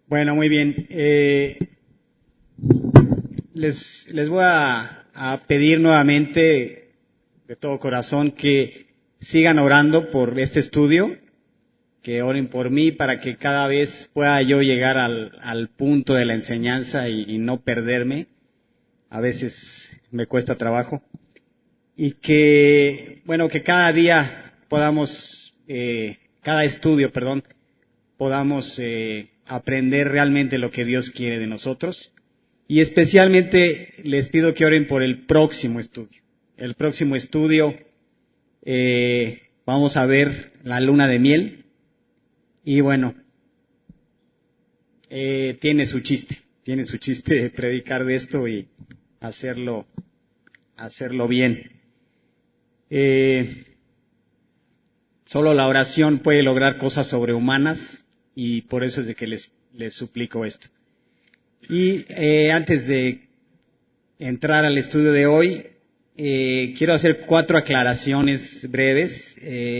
Bueno, muy bien. Les voy a pedir nuevamente de todo corazón que sigan orando por este estudio, que oren por mí para que cada vez pueda yo llegar al punto de la enseñanza y no perderme. A veces me cuesta trabajo. Y que cada día podamos, cada estudio, podamos aprender realmente lo que Dios quiere de nosotros. Y especialmente les pido que oren por el próximo estudio. El próximo estudio, vamos a ver la luna de miel. Y bueno, tiene su chiste predicar de esto y hacerlo bien. Solo la oración puede lograr cosas sobrehumanas y por eso es de que les suplico esto. Y antes de entrar al estudio de hoy, quiero hacer 4 aclaraciones breves.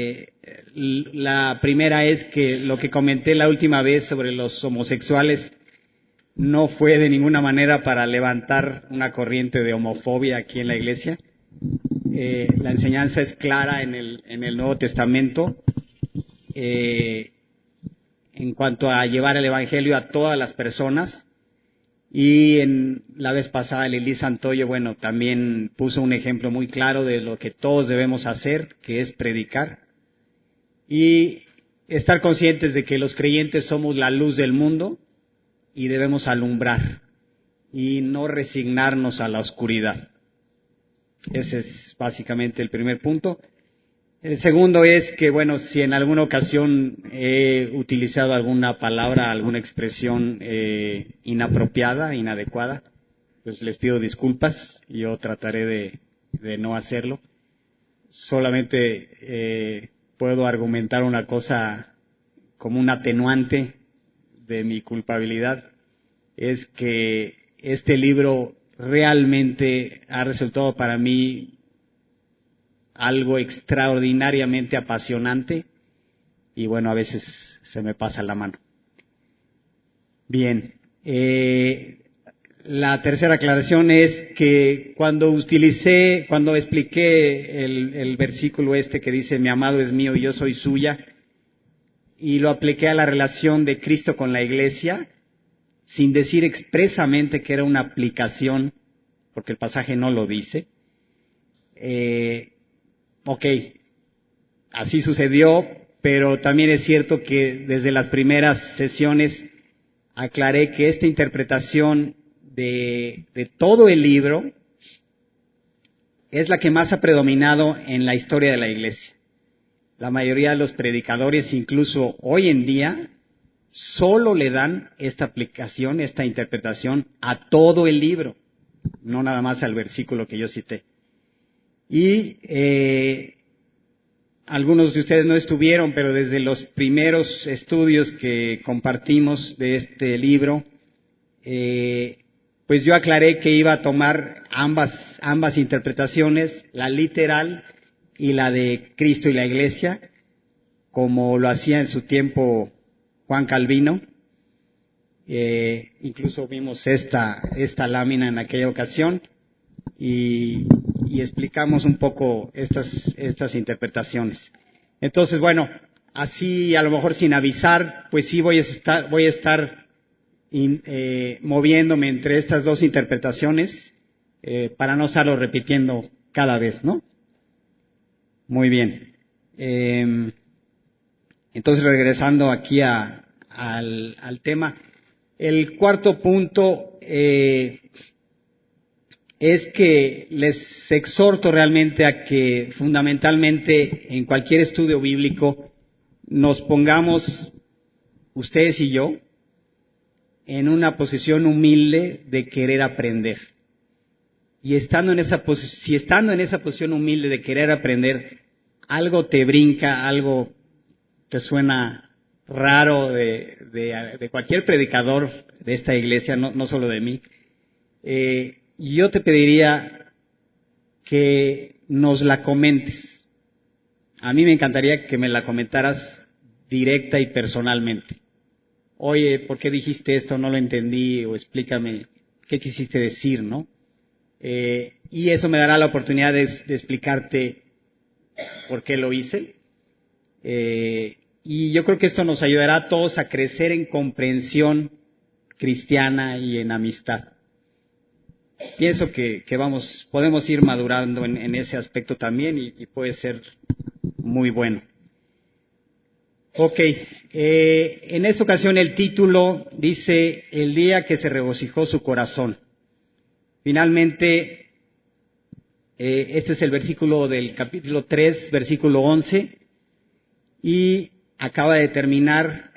La primera es que lo que comenté la última vez sobre los homosexuales no fue de ninguna manera para levantar una corriente de homofobia aquí en la iglesia. La enseñanza es clara en el Nuevo Testamento en cuanto a llevar el Evangelio a todas las personas. Y en la vez pasada Lili Santoyo, también puso un ejemplo muy claro de lo que todos debemos hacer, que es predicar. Y estar conscientes de que los creyentes somos la luz del mundo y debemos alumbrar y no resignarnos a la oscuridad. Ese es básicamente el primer punto. El segundo es que, si en alguna ocasión he utilizado alguna palabra, alguna expresión inapropiada, inadecuada, pues les pido disculpas. Yo trataré de no hacerlo. Solamente puedo argumentar una cosa como un atenuante de mi culpabilidad. Es que este libro realmente ha resultado para mí algo extraordinariamente apasionante y a veces se me pasa la mano. Bien, la tercera aclaración es que cuando expliqué el versículo que dice mi amado es mío y yo soy suya, y lo apliqué a la relación de Cristo con la iglesia, sin decir expresamente que era una aplicación, porque el pasaje no lo dice, así sucedió, pero también es cierto que desde las primeras sesiones aclaré que esta interpretación de todo el libro es la que más ha predominado en la historia de la iglesia. La mayoría de los predicadores, incluso hoy en día, solo le dan esta aplicación, esta interpretación a todo el libro, no nada más al versículo que yo cité. Y algunos de ustedes no estuvieron, pero desde los primeros estudios que compartimos de este libro, pues yo aclaré que iba a tomar ambas interpretaciones, la literal y la de Cristo y la Iglesia, como lo hacía en su tiempo Juan Calvino. Incluso vimos esta lámina en aquella ocasión y explicamos un poco estas interpretaciones. Entonces, así a lo mejor sin avisar, pues sí voy a estar moviéndome entre estas 2 interpretaciones para no estarlo repitiendo cada vez, ¿no? Muy bien. Entonces, regresando aquí al tema, el cuarto punto es que les exhorto realmente a que fundamentalmente en cualquier estudio bíblico nos pongamos, ustedes y yo, en una posición humilde de querer aprender. Y estando en esa posición humilde de querer aprender, algo te brinca, algo te suena raro de cualquier predicador de esta iglesia, no solo de mí, yo te pediría que nos la comentes. A mí me encantaría que me la comentaras directa y personalmente. oye, ¿por qué dijiste esto? No lo entendí, o explícame qué quisiste decir, ¿no? Y eso me dará la oportunidad de explicarte por qué lo hice. Y yo creo que esto nos ayudará a todos a crecer en comprensión cristiana y en amistad. Pienso que podemos ir madurando en ese aspecto también y puede ser muy bueno. Ok, en esta ocasión el título dice El día que se regocijó su corazón. Finalmente, este es el versículo del capítulo 3, versículo 11, y acaba de terminar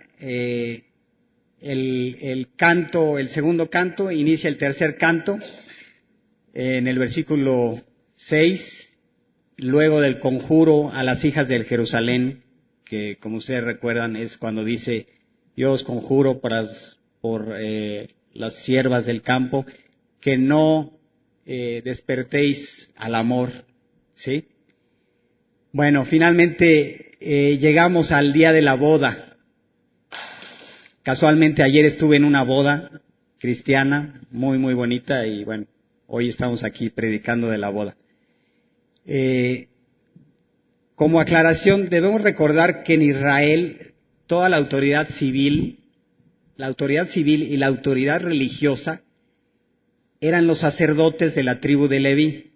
el canto, el segundo canto, inicia el tercer canto en el versículo 6, luego del conjuro a las hijas del Jerusalén, que como ustedes recuerdan es cuando dice, yo os conjuro por las siervas del campo, que no despertéis al amor, ¿sí? Bueno, finalmente llegamos al día de la boda. Casualmente ayer estuve en una boda cristiana muy, muy bonita y bueno, hoy estamos aquí predicando de la boda. Como aclaración, debemos recordar que en Israel toda la autoridad civil y la autoridad religiosa eran los sacerdotes de la tribu de Leví.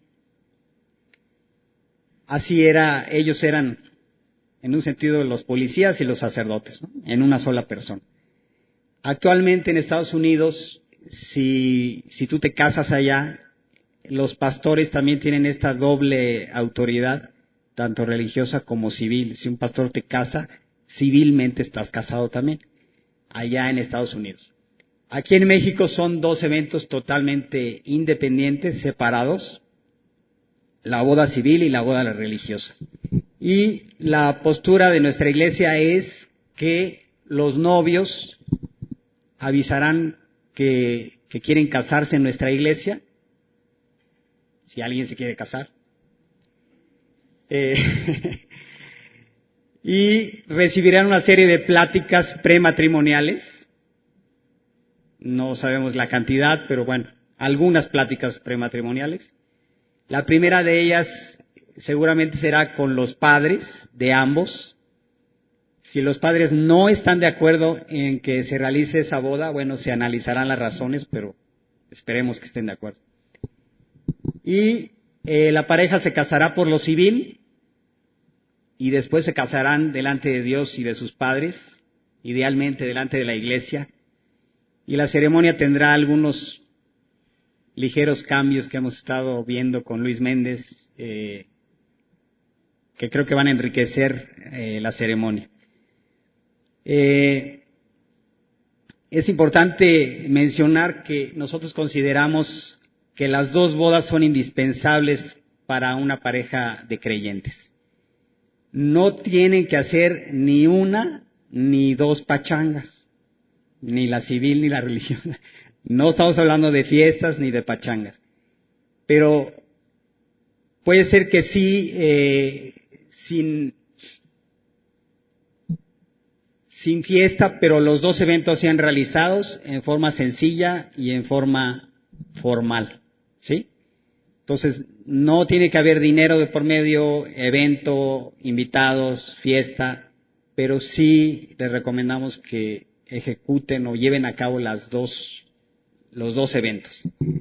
Así era, ellos eran en un sentido los policías y los sacerdotes, ¿no? En una sola persona. Actualmente en Estados Unidos, si tú te casas allá, los pastores también tienen esta doble autoridad, tanto religiosa como civil. Si un pastor te casa, civilmente estás casado también, allá en Estados Unidos. Aquí en México son dos eventos totalmente independientes, separados, la boda civil y la boda religiosa. Y la postura de nuestra iglesia es que los novios avisarán que quieren casarse en nuestra iglesia, si alguien se quiere casar. Y recibirán una serie de pláticas prematrimoniales. No sabemos la cantidad, pero bueno, algunas pláticas prematrimoniales. La primera de ellas seguramente será con los padres de ambos. Si los padres no están de acuerdo en que se realice esa boda, bueno, se analizarán las razones, pero esperemos que estén de acuerdo. Y la pareja se casará por lo civil y después se casarán delante de Dios y de sus padres, idealmente delante de la iglesia. Y la ceremonia tendrá algunos ligeros cambios que hemos estado viendo con Luis Méndez, que creo que van a enriquecer la ceremonia. Es importante mencionar que nosotros consideramos que las dos bodas son indispensables para una pareja de creyentes. No tienen que hacer ni una ni dos pachangas, ni la civil ni la religiosa. No estamos hablando de fiestas ni de pachangas. Pero puede ser que sí, sin fiesta, pero los dos eventos sean realizados en forma sencilla y en forma formal, ¿sí? Entonces, no tiene que haber dinero de por medio, evento, invitados, fiesta, pero sí les recomendamos que ejecuten o lleven a cabo los dos eventos.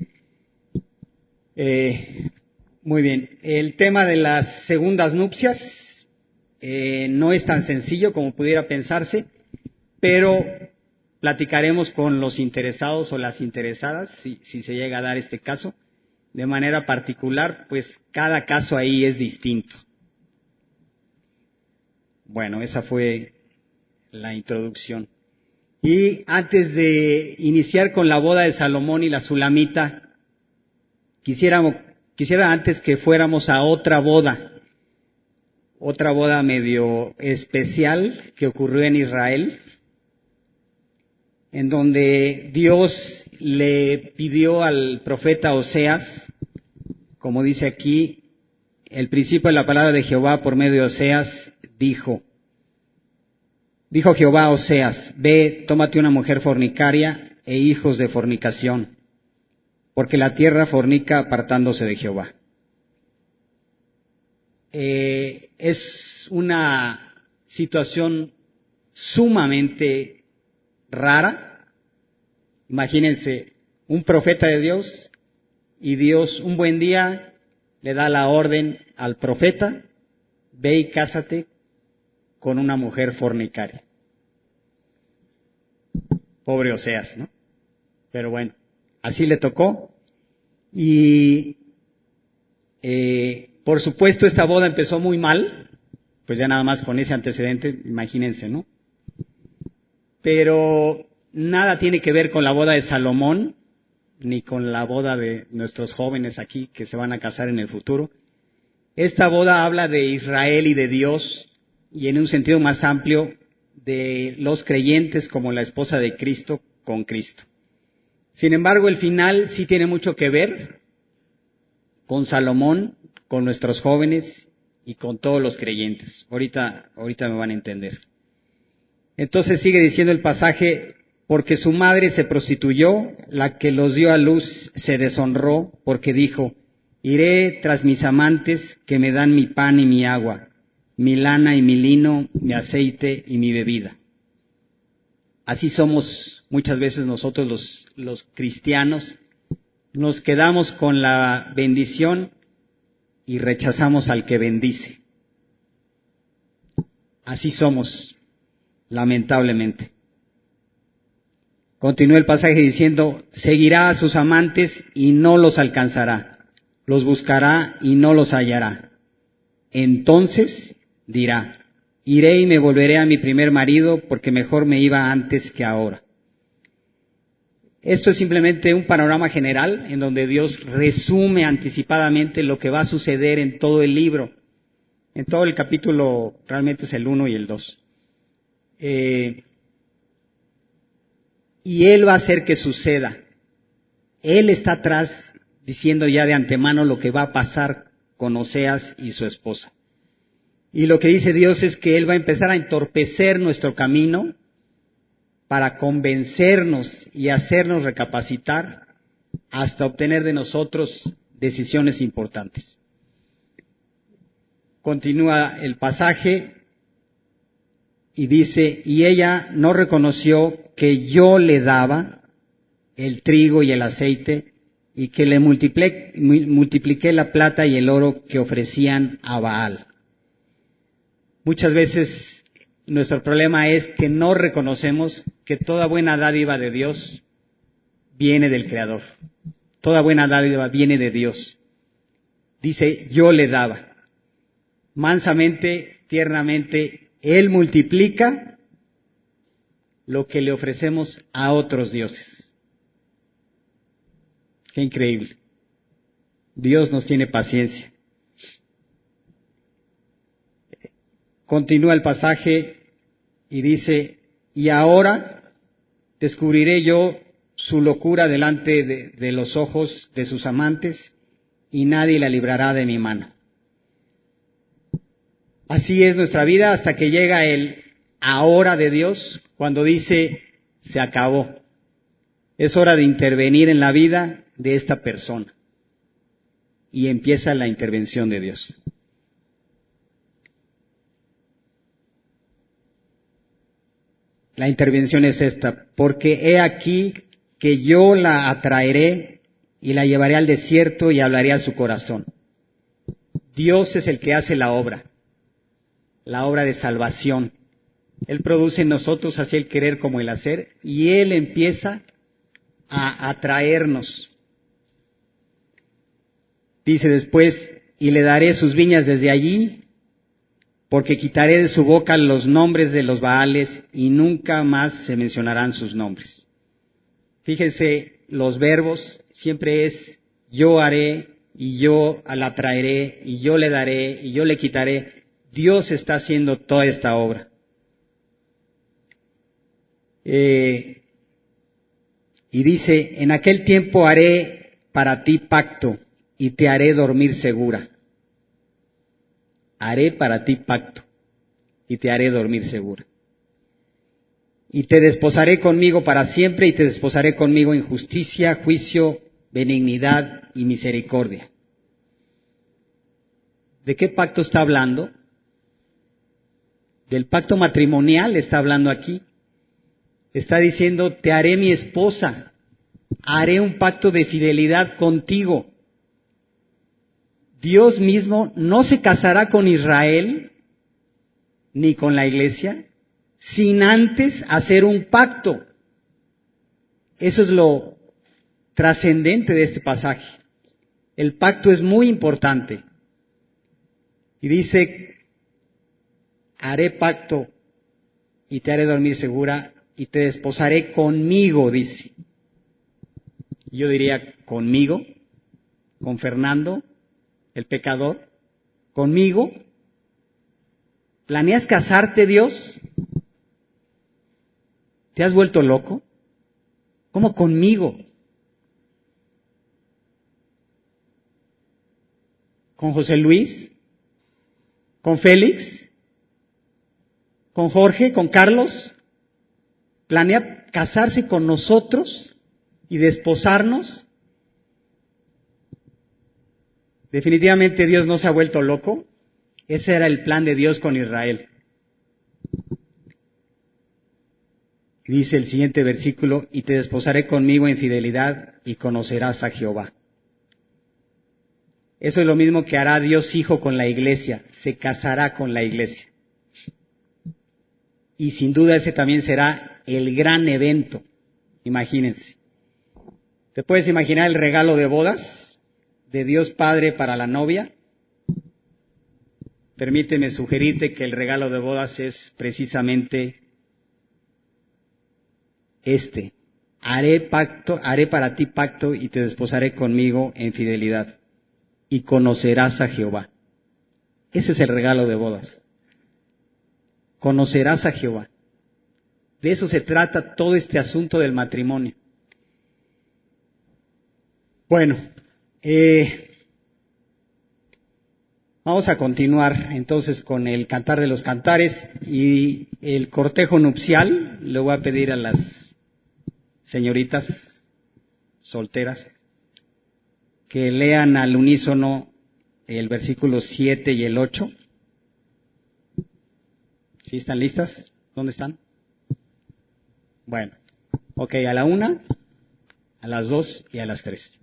Muy bien. El tema de las segundas nupcias no es tan sencillo como pudiera pensarse, pero platicaremos con los interesados o las interesadas, si se llega a dar este caso, de manera particular, pues cada caso ahí es distinto. Bueno, esa fue la introducción. Y antes de iniciar con la boda de Salomón y la Sulamita, quisiera antes que fuéramos a otra boda medio especial que ocurrió en Israel, en donde Dios le pidió al profeta Oseas, como dice aquí, el principio de la palabra de Jehová por medio de Oseas dijo, Dijo Jehová a Oseas, ve, tómate una mujer fornicaria e hijos de fornicación, porque la tierra fornica apartándose de Jehová. Es una situación sumamente rara. Imagínense, un profeta de Dios, y Dios un buen día le da la orden al profeta, ve y cásate con una mujer fornicaria. Pobre Oseas, ¿no? Pero bueno, así le tocó. Y por supuesto esta boda empezó muy mal, pues ya nada más con ese antecedente, imagínense, ¿no? Pero nada tiene que ver con la boda de Salomón, ni con la boda de nuestros jóvenes aquí que se van a casar en el futuro. Esta boda habla de Israel y de Dios, y en un sentido más amplio, de los creyentes como la esposa de Cristo con Cristo. Sin embargo, el final sí tiene mucho que ver con Salomón, con nuestros jóvenes y con todos los creyentes. Ahorita me van a entender. Entonces sigue diciendo el pasaje, porque su madre se prostituyó, la que los dio a luz se deshonró, porque dijo, iré tras mis amantes que me dan mi pan y mi agua, mi lana y mi lino, mi aceite y mi bebida. Así somos muchas veces nosotros los cristianos, nos quedamos con la bendición y rechazamos al que bendice. Así somos, lamentablemente. Continúa el pasaje diciendo, seguirá a sus amantes y no los alcanzará, los buscará y no los hallará. Entonces dirá, iré y me volveré a mi primer marido porque mejor me iba antes que ahora. Esto es simplemente un panorama general en donde Dios resume anticipadamente lo que va a suceder en todo el libro. En todo el capítulo realmente es el 1 y el 2. Y Él va a hacer que suceda. Él está atrás diciendo ya de antemano lo que va a pasar con Oseas y su esposa. Y lo que dice Dios es que Él va a empezar a entorpecer nuestro camino para convencernos y hacernos recapacitar hasta obtener de nosotros decisiones importantes. Continúa el pasaje y dice, y ella no reconoció que yo le daba el trigo y el aceite y que le multipliqué la plata y el oro que ofrecían a Baal. Muchas veces nuestro problema es que no reconocemos que toda buena dádiva de Dios viene del Creador. Toda buena dádiva viene de Dios. Dice, yo le daba. Mansamente, tiernamente, Él multiplica lo que le ofrecemos a otros dioses. Qué increíble. Dios nos tiene paciencia. Continúa el pasaje y dice, y ahora descubriré yo su locura delante de los ojos de sus amantes y nadie la librará de mi mano. Así es nuestra vida hasta que llega el ahora de Dios, cuando dice, se acabó. Es hora de intervenir en la vida de esta persona. Y empieza la intervención de Dios. La intervención es esta, porque he aquí que yo la atraeré y la llevaré al desierto y hablaré a su corazón. Dios es el que hace la obra de salvación. Él produce en nosotros así el querer como el hacer y Él empieza a atraernos. Dice después, y le daré sus viñas desde allí, porque quitaré de su boca los nombres de los Baales y nunca más se mencionarán sus nombres. Fíjense, los verbos siempre es yo haré y yo la traeré y yo le daré y yo le quitaré. Dios está haciendo toda esta obra. Y dice, en aquel tiempo haré para ti pacto y te haré dormir segura. Haré para ti pacto y te haré dormir segura. Y te desposaré conmigo para siempre, y te desposaré conmigo en justicia, juicio, benignidad y misericordia. ¿De qué pacto está hablando? Del pacto matrimonial está hablando aquí. Está diciendo, te haré mi esposa, haré un pacto de fidelidad contigo. Dios mismo no se casará con Israel ni con la iglesia sin antes hacer un pacto. Eso es lo trascendente de este pasaje. El pacto es muy importante. Y dice, haré pacto y te haré dormir segura y te desposaré conmigo, dice. Yo diría conmigo, con Fernando, el pecador, conmigo. ¿Planeas casarte, Dios? ¿Te has vuelto loco? ¿Cómo conmigo? ¿Con José Luis? ¿Con Félix? ¿Con Jorge? ¿Con Carlos? ¿Planea casarse con nosotros y desposarnos? Definitivamente Dios no se ha vuelto loco. Ese era el plan de Dios con Israel. Dice el siguiente versículo, y te desposaré conmigo en fidelidad y conocerás a Jehová. Eso es lo mismo que hará Dios Hijo con la iglesia, se casará con la iglesia. Y sin duda ese también será el gran evento, imagínense. ¿Te puedes imaginar el regalo de bodas de Dios Padre para la novia? Permíteme sugerirte que el regalo de bodas es precisamente haré para ti pacto y te desposaré conmigo en fidelidad y conocerás a Jehová. Ese es el regalo de bodas. Conocerás a Jehová. De eso se trata todo este asunto del matrimonio. Bueno, vamos a continuar entonces con el Cantar de los Cantares y el cortejo nupcial. Le voy a pedir a las señoritas solteras que lean al unísono el versículo 7 y el 8. ¿Sí están listas? ¿Dónde están? Bueno, ok, a la 1, a las 2 y a las 3.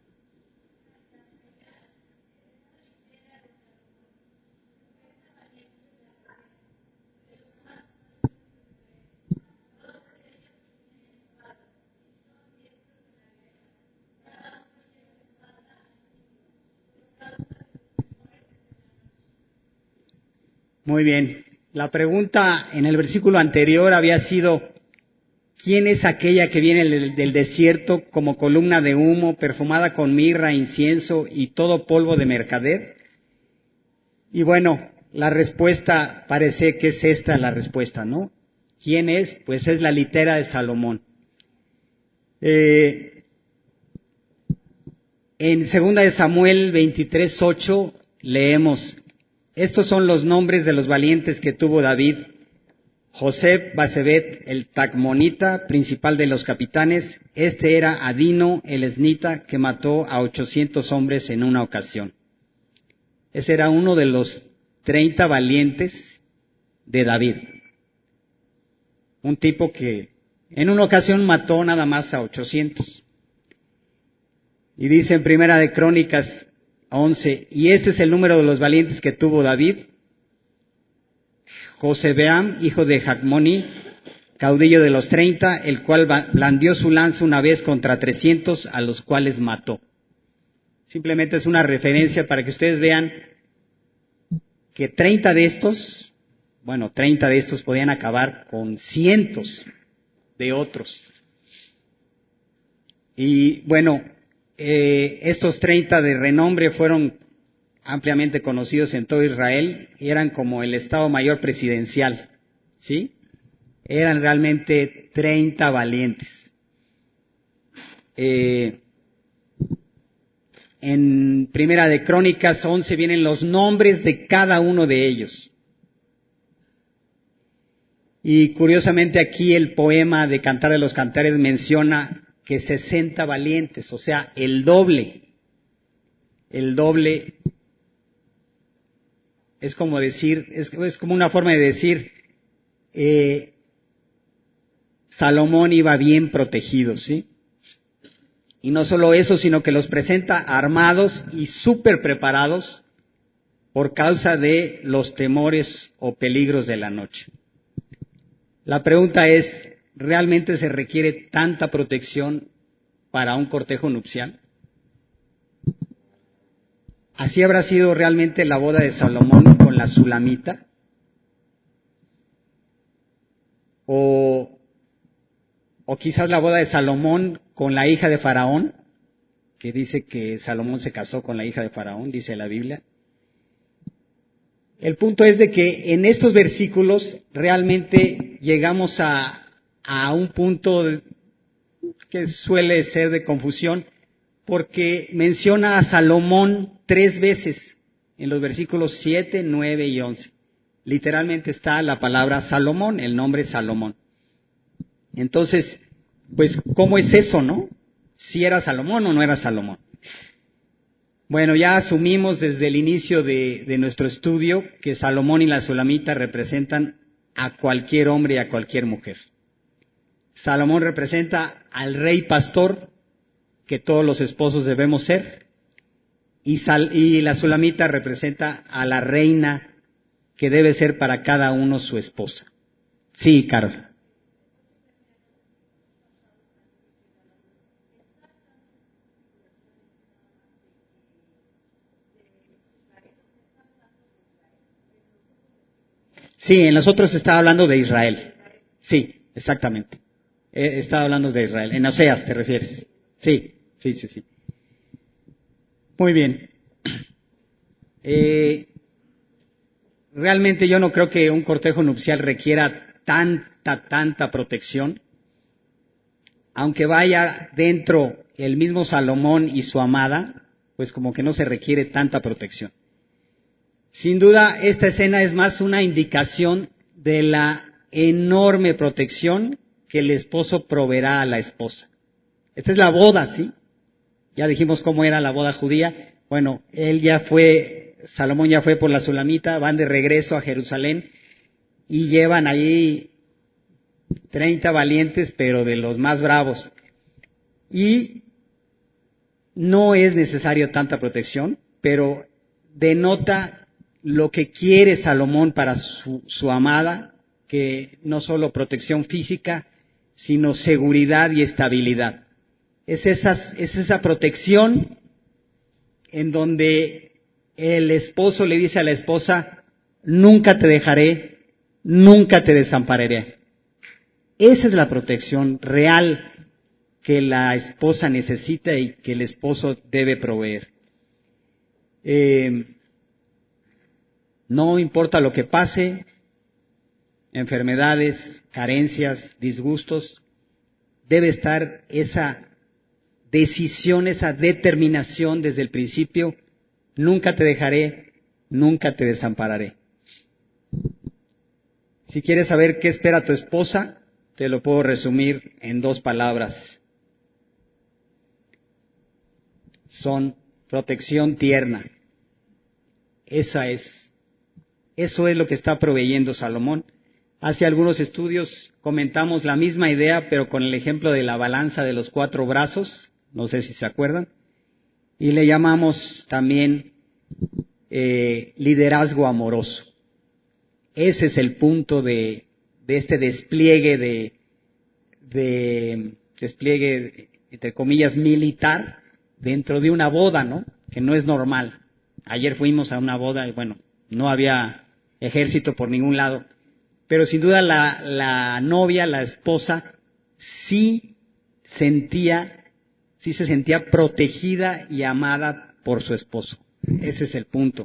Muy bien. La pregunta en el versículo anterior había sido, ¿quién es aquella que viene del desierto como columna de humo, perfumada con mirra, incienso y todo polvo de mercader? Y bueno, la respuesta parece que es esta la respuesta, ¿no? ¿Quién es? Pues es la litera de Salomón. En 2 de Samuel 23:8 leemos, estos son los nombres de los valientes que tuvo David: José Basebet, el Tacmonita, principal de los capitanes. Este era Adino, el esnita, que mató a 800 hombres en una ocasión. Ese era uno de los 30 valientes de David. Un tipo que en una ocasión mató nada más a 800. Y dice en Primera de Crónicas 11, y este es el número de los valientes que tuvo David: Josebeam, hijo de Jacmoni, caudillo de los 30, el cual blandió su lanza una vez contra 300, a los cuales mató. Simplemente es una referencia para que ustedes vean que 30 de estos podían acabar con cientos de otros. Y bueno, estos 30 de renombre fueron ampliamente conocidos en todo Israel y eran como el Estado Mayor Presidencial, ¿sí? Eran realmente 30 valientes. En Primera de Crónicas 11 vienen los nombres de cada uno de ellos. Y curiosamente aquí el poema de Cantar de los Cantares menciona que 60 valientes, o sea, el doble. El doble es como decir, es como una forma de decir, Salomón iba bien protegido, ¿sí? Y no solo eso, sino que los presenta armados y súper preparados por causa de los temores o peligros de la noche. La pregunta es, ¿realmente se requiere tanta protección para un cortejo nupcial? ¿Así habrá sido realmente la boda de Salomón con la Sulamita? ¿O quizás la boda de Salomón con la hija de Faraón? Que dice que Salomón se casó con la hija de Faraón, dice la Biblia. El punto es de que en estos versículos realmente llegamos a un punto que suele ser de confusión, porque menciona a Salomón 3 veces en los versículos 7, 9 y 11. Literalmente está la palabra Salomón, el nombre Salomón. Entonces, pues, ¿cómo es eso, no? ¿Si era Salomón o no era Salomón? Bueno, ya asumimos desde el inicio de nuestro estudio que Salomón y la Sulamita representan a cualquier hombre y a cualquier mujer. Salomón representa al rey pastor, que todos los esposos debemos ser, y la Sulamita representa a la reina, que debe ser para cada uno su esposa. Sí, Carol. Sí, en los otros estaba hablando de Israel. Sí, exactamente. Estaba hablando de Israel. En Oseas te refieres. Sí, sí, sí, sí. Muy bien. Realmente yo no creo que un cortejo nupcial requiera tanta protección. Aunque vaya dentro el mismo Salomón y su amada, pues como que no se requiere tanta protección. Sin duda, esta escena es más una indicación de la enorme protección que el esposo proveerá a la esposa. Esta es la boda, ¿sí? Ya dijimos cómo era la boda judía. Bueno, Salomón ya fue por la Sulamita, van de regreso a Jerusalén y llevan ahí 30 valientes, pero de los más bravos. Y no es necesario tanta protección, pero denota lo que quiere Salomón para su amada, que no solo protección física, sino seguridad y estabilidad. Es esa protección en donde el esposo le dice a la esposa, nunca te dejaré, nunca te desampararé. Esa es la protección real que la esposa necesita y que el esposo debe proveer. No importa lo que pase, enfermedades, carencias, disgustos, debe estar esa decisión, esa determinación desde el principio, nunca te dejaré, nunca te desampararé. Si quieres saber qué espera tu esposa, te lo puedo resumir en 2 palabras. Son protección tierna. Eso es lo que está proveyendo Salomón. Hace algunos estudios comentamos la misma idea, pero con el ejemplo de la balanza de los 4 brazos, no sé si se acuerdan, y le llamamos también liderazgo amoroso. Ese es el punto de este despliegue despliegue, entre comillas, militar dentro de una boda, ¿no? Que no es normal. Ayer fuimos a una boda y bueno, no había ejército por ningún lado. Pero sin duda la novia, la esposa, sí se sentía protegida y amada por su esposo. Ese es el punto.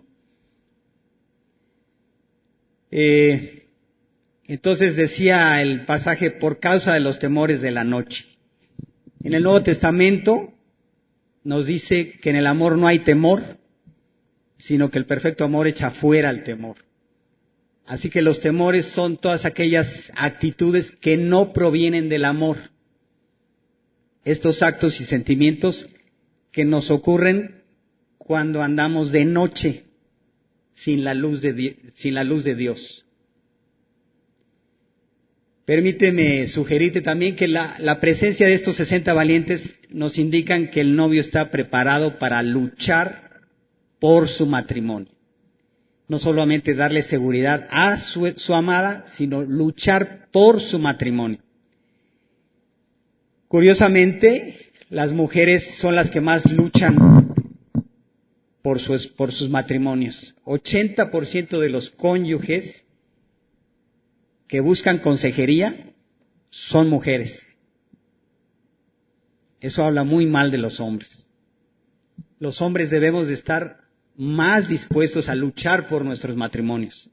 Entonces decía el pasaje, por causa de los temores de la noche. En el Nuevo Testamento nos dice que en el amor no hay temor, sino que el perfecto amor echa fuera el temor. Así que los temores son todas aquellas actitudes que no provienen del amor. Estos actos y sentimientos que nos ocurren cuando andamos de noche sin la luz de Dios. Permíteme sugerirte también que la presencia de estos 60 valientes nos indican que el novio está preparado para luchar por su matrimonio. No solamente darle seguridad a su amada, sino luchar por su matrimonio. Curiosamente, las mujeres son las que más luchan por sus matrimonios. 80% de los cónyuges que buscan consejería son mujeres. Eso habla muy mal de los hombres. Los hombres debemos de estar más dispuestos a luchar por nuestros matrimonios.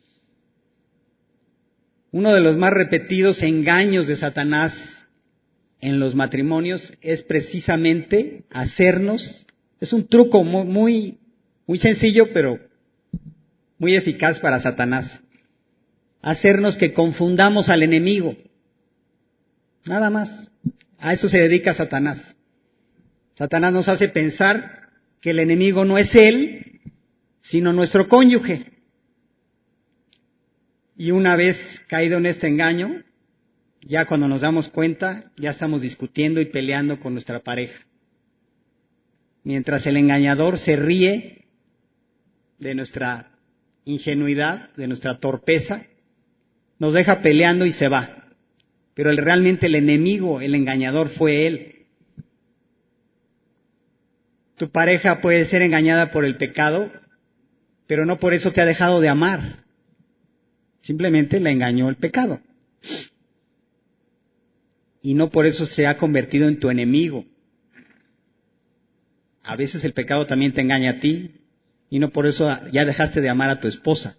Uno de los más repetidos engaños de Satanás en los matrimonios es precisamente hacernos, es un truco muy sencillo, pero muy eficaz para Satanás, hacernos que confundamos al enemigo. Nada más. A eso se dedica Satanás. Satanás nos hace pensar que el enemigo no es él, sino nuestro cónyuge. Y una vez caído en este engaño, ya cuando nos damos cuenta, ya estamos discutiendo y peleando con nuestra pareja. Mientras el engañador se ríe de nuestra ingenuidad, de nuestra torpeza, nos deja peleando y se va. Pero realmente el enemigo, el engañador, fue él. Tu pareja puede ser engañada por el pecado, pero no por eso te ha dejado de amar. Simplemente la engañó el pecado. Y no por eso se ha convertido en tu enemigo. A veces el pecado también te engaña a ti, y no por eso ya dejaste de amar a tu esposa.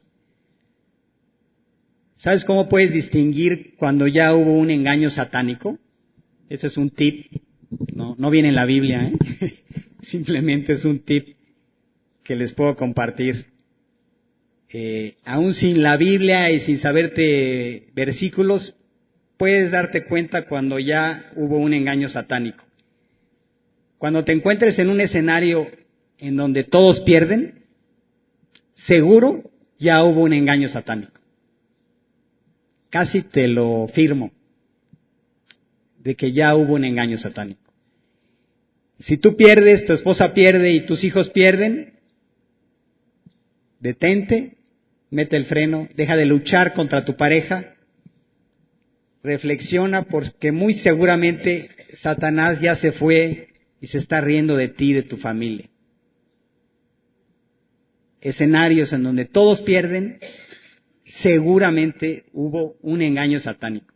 ¿Sabes cómo puedes distinguir cuando ya hubo un engaño satánico? Ese es un tip, no viene en la Biblia, simplemente es un tip que les puedo compartir. Aún sin la Biblia y sin saberte versículos, puedes darte cuenta cuando ya hubo un engaño satánico. Cuando te encuentres en un escenario en donde todos pierden, seguro ya hubo un engaño satánico. Casi te lo firmo, de que ya hubo un engaño satánico. Si tú pierdes, tu esposa pierde y tus hijos pierden, detente, mete el freno, deja de luchar contra tu pareja, reflexiona porque muy seguramente Satanás ya se fue y se está riendo de ti y de tu familia. Escenarios en donde todos pierden, seguramente hubo un engaño satánico.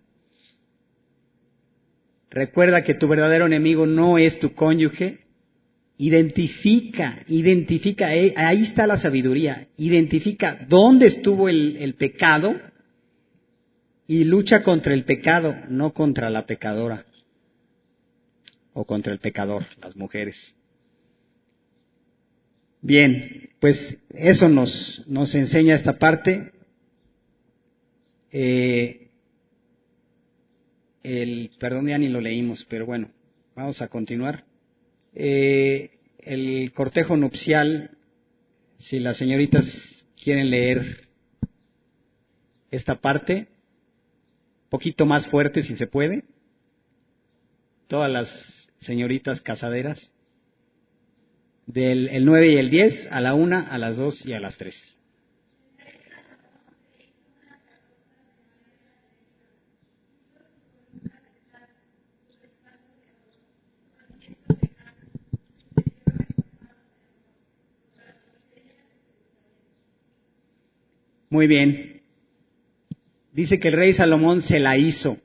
Recuerda que tu verdadero enemigo no es tu cónyuge. Identifica, ahí está la sabiduría. Identifica dónde estuvo el pecado y lucha contra el pecado, no contra la pecadora o contra el pecador, las mujeres. Bien, pues eso nos enseña esta parte. Perdón, ya ni lo leímos, pero bueno, vamos a continuar. El cortejo nupcial, si las señoritas quieren leer esta parte, poquito más fuerte si se puede. Todas las señoritas casaderas, del 9 y el 10, a la 1, a las 2 y a las 3. Muy bien. Dice que el rey Salomón se la hizo.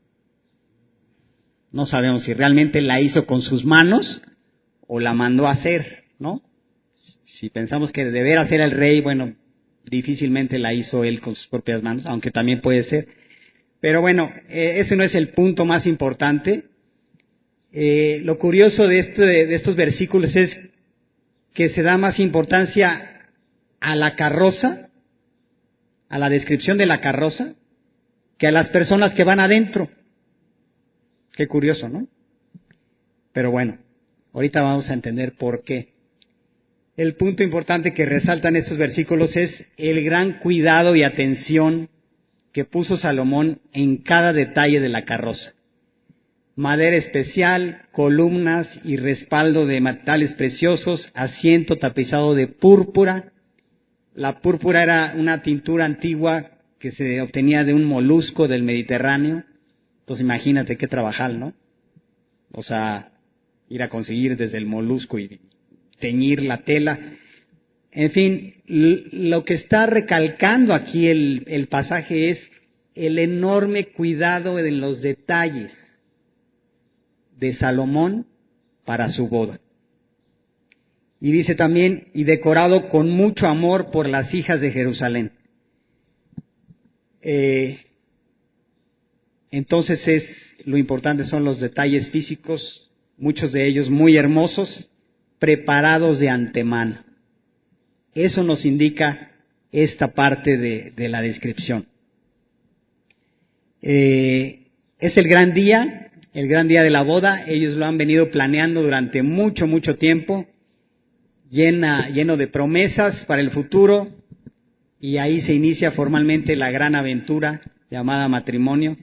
No sabemos si realmente la hizo con sus manos o la mandó a hacer, ¿no? Si pensamos que de veras era el rey, bueno, difícilmente la hizo él con sus propias manos, aunque también puede ser. Pero bueno, ese no es el punto más importante. Lo curioso de estos versículos es que se da más importancia a la carroza a la descripción de la carroza que a las personas que van adentro. Qué curioso, ¿no? Pero bueno, ahorita vamos a entender por qué. El punto importante que resaltan estos versículos es el gran cuidado y atención que puso Salomón en cada detalle de la carroza. Madera especial, columnas y respaldo de metales preciosos, asiento tapizado de púrpura. La púrpura era una tintura antigua que se obtenía de un molusco del Mediterráneo. Entonces imagínate qué trabajar, ¿no? O sea, ir a conseguir desde el molusco y teñir la tela. En fin, lo que está recalcando aquí el pasaje es el enorme cuidado en los detalles de Salomón para su boda. Y dice también, y decorado con mucho amor por las hijas de Jerusalén. Entonces lo importante son los detalles físicos, muchos de ellos muy hermosos, preparados de antemano. Eso nos indica esta parte de la descripción. Es el gran día de la boda. Ellos lo han venido planeando durante mucho, mucho tiempo, lleno de promesas para el futuro, y ahí se inicia formalmente la gran aventura llamada matrimonio.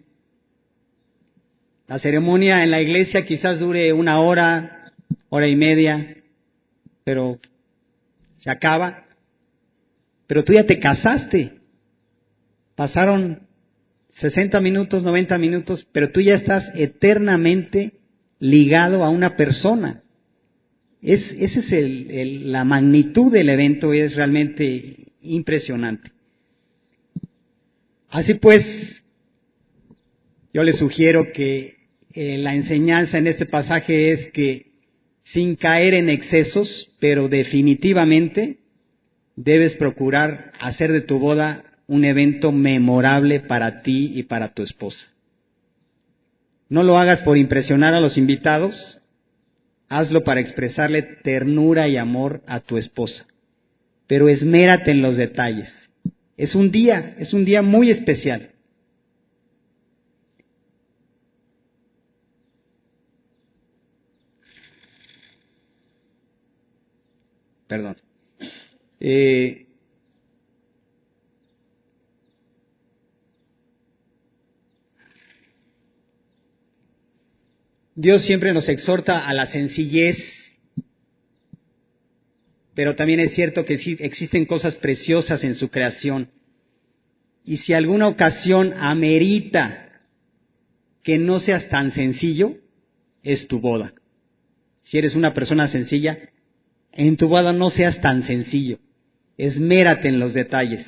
La ceremonia en la iglesia quizás dure 1 hora, hora y media, pero se acaba. Pero tú ya te casaste. Pasaron 60 minutos, 90 minutos, pero tú ya estás eternamente ligado a una persona. Esa es la magnitud del evento, es realmente impresionante. Así pues, yo les sugiero que la enseñanza en este pasaje es que, sin caer en excesos, pero definitivamente debes procurar hacer de tu boda un evento memorable para ti y para tu esposa. No lo hagas por impresionar a los invitados, hazlo para expresarle ternura y amor a tu esposa, pero esmérate en los detalles. Es un día muy especial. Perdón. Dios siempre nos exhorta a la sencillez, pero también es cierto que sí existen cosas preciosas en su creación. Y si alguna ocasión amerita que no seas tan sencillo, es tu boda. Si eres una persona sencilla, en tu boda no seas tan sencillo. Esmérate en los detalles.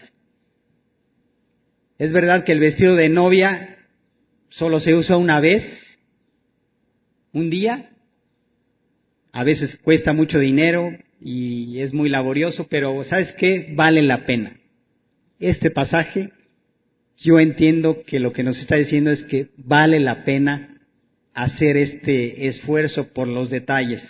Es verdad que el vestido de novia solo se usa una vez, un día. A veces cuesta mucho dinero y es muy laborioso, pero ¿sabes qué? Vale la pena. Este pasaje, yo entiendo que lo que nos está diciendo es que vale la pena hacer este esfuerzo por los detalles.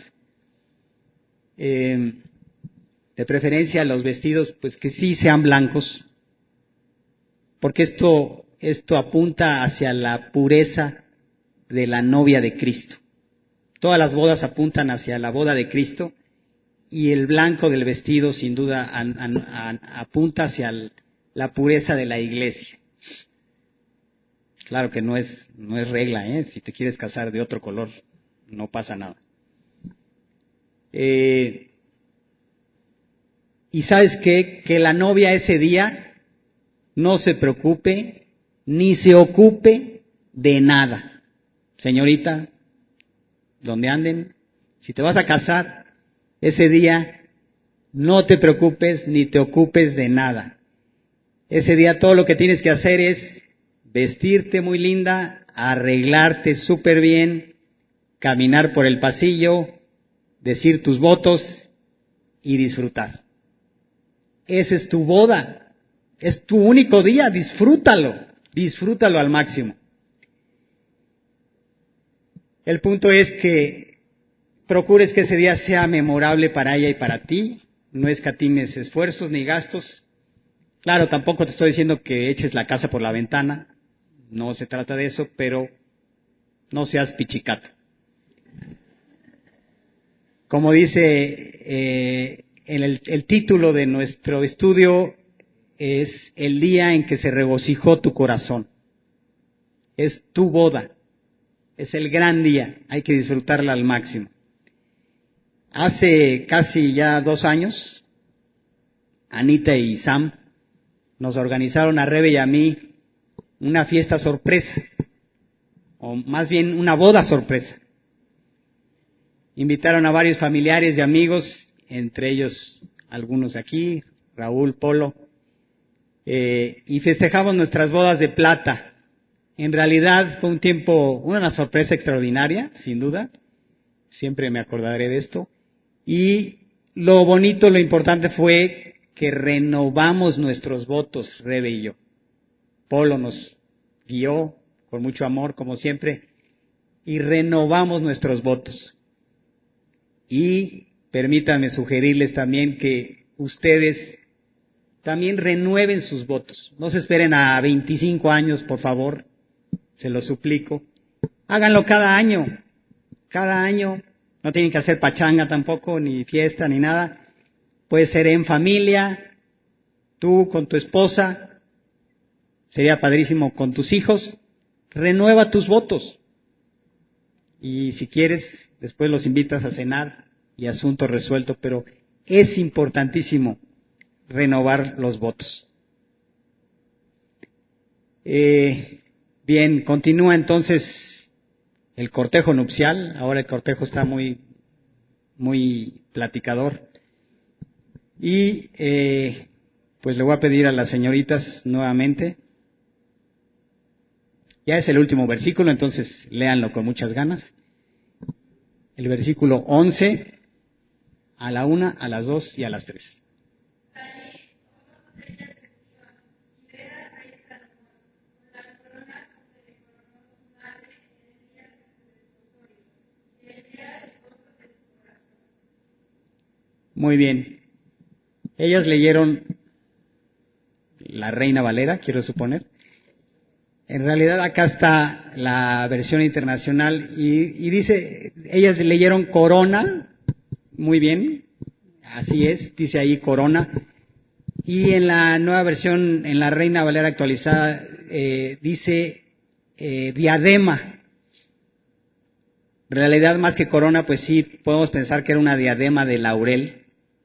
De preferencia los vestidos, pues que sí sean blancos, porque esto apunta hacia la pureza de la novia de Cristo. Todas las bodas apuntan hacia la boda de Cristo, y el blanco del vestido sin duda apunta hacia la pureza de la iglesia. Claro que no es regla, si te quieres casar de otro color, no pasa nada. Y ¿sabes qué? Que la novia ese día no se preocupe ni se ocupe de nada. Señorita, donde anden, si te vas a casar ese día, no te preocupes ni te ocupes de nada. Ese día todo lo que tienes que hacer es vestirte muy linda, arreglarte súper bien, caminar por el pasillo, decir tus votos y disfrutar. Esa es tu boda, es tu único día, disfrútalo al máximo. El punto es que procures que ese día sea memorable para ella y para ti, no escatimes esfuerzos ni gastos, Claro, tampoco te estoy diciendo que eches la casa por la ventana, no se trata de eso, pero no seas pichicato. Como dice el título de nuestro estudio, es el día en que se regocijó tu corazón. Es tu boda, es el gran día, hay que disfrutarla al máximo. Hace casi ya 2 años, Anita y Sam nos organizaron a Rebe y a mí una fiesta sorpresa, o más bien una boda sorpresa. Invitaron a varios familiares y amigos, entre ellos algunos aquí, Raúl, Polo, y festejamos nuestras bodas de plata. En realidad fue una sorpresa extraordinaria, sin duda, siempre me acordaré de esto, y lo bonito, lo importante fue que renovamos nuestros votos, Rebe y yo. Polo nos guió con mucho amor, como siempre, y renovamos nuestros votos. Y permítanme sugerirles también que ustedes también renueven sus votos. No se esperen a 25 años, por favor, se lo suplico. Háganlo cada año. No tienen que hacer pachanga tampoco, ni fiesta, ni nada. Puede ser en familia, tú con tu esposa, sería padrísimo con tus hijos. Renueva tus votos. Y si quieres, después los invitas a cenar y asunto resuelto, pero es importantísimo renovar los votos. Bien, continúa entonces el cortejo nupcial. Ahora el cortejo está muy platicador. Y pues le voy a pedir a las señoritas nuevamente. Ya es el último versículo, entonces léanlo con muchas ganas. El versículo 11, a la 1, a las 2 y a las 3. Muy bien. Ellas leyeron la Reina Valera, quiero suponer. En realidad acá está la versión internacional y dice, ellas leyeron Corona, muy bien, así es, dice ahí Corona. Y en la nueva versión, en la Reina Valera actualizada, dice diadema. En realidad más que corona, pues sí, podemos pensar que era una diadema de laurel.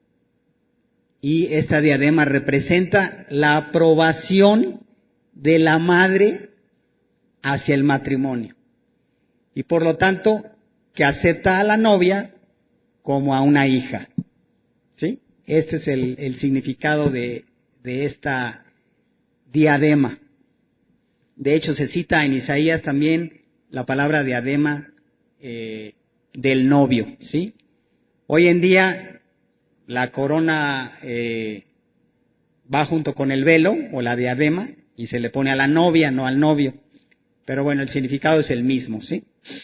Y esta diadema representa la aprobación de la madre hacia el matrimonio. Y por lo tanto, que acepta a la novia como a una hija. ¿Sí? Este es el significado de esta diadema. De hecho, se cita en Isaías también la palabra diadema del novio. ¿Sí? Hoy en día, la corona va junto con el velo o la diadema y se le pone a la novia, no al novio. Pero bueno, el significado es el mismo, ¿sí?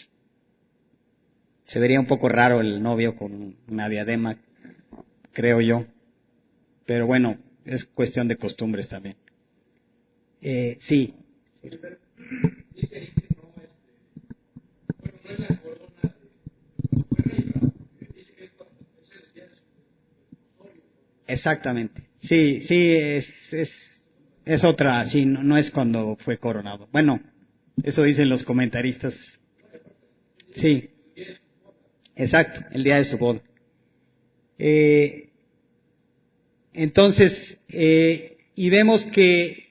Se vería un poco raro el novio con una diadema, creo yo. Pero bueno, es cuestión de costumbres también. Sí. Dice ahí que no es la corona de rey, ¿no? Dice que es el día de su desposorio. Exactamente. Sí, es otra, sí, no es cuando fue coronado. Bueno, eso dicen los comentaristas. Sí, exacto, el día de su boda. Entonces, y vemos que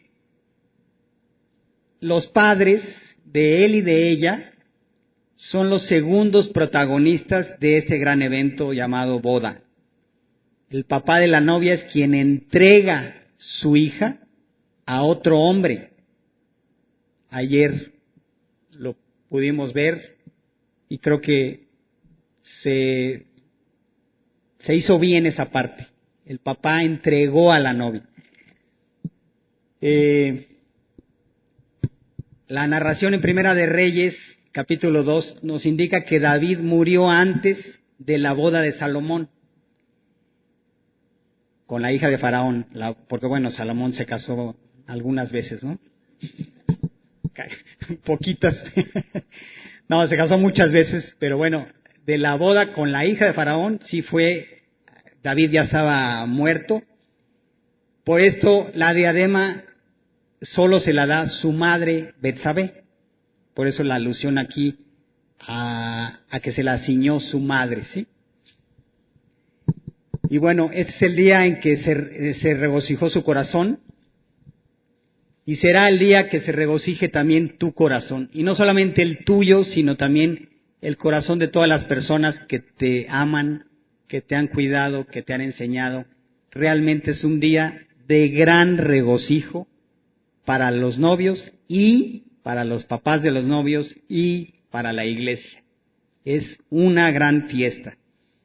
los padres de él y de ella son los segundos protagonistas de este gran evento llamado boda. El papá de la novia es quien entrega su hija a otro hombre. Ayer lo pudimos ver y creo que se hizo bien esa parte. El papá entregó a la novia. La narración en Primera de Reyes, capítulo 2, nos indica que David murió antes de la boda de Salomón. con la hija de Faraón, porque bueno, Salomón se casó algunas veces, ¿no? Poquitas. No, se casó muchas veces, pero bueno, de la boda con la hija de Faraón, sí fue, David ya estaba muerto. Por esto, la diadema solo se la da su madre, Betsabé. Por eso la alusión aquí a que se la ciñó su madre, ¿sí? Y bueno, este es el día en que se regocijó su corazón. Y será el día que se regocije también tu corazón. Y no solamente el tuyo, sino también el corazón de todas las personas que te aman, que te han cuidado, que te han enseñado. Realmente es un día de gran regocijo para los novios y para los papás de los novios y para la iglesia. Es una gran fiesta.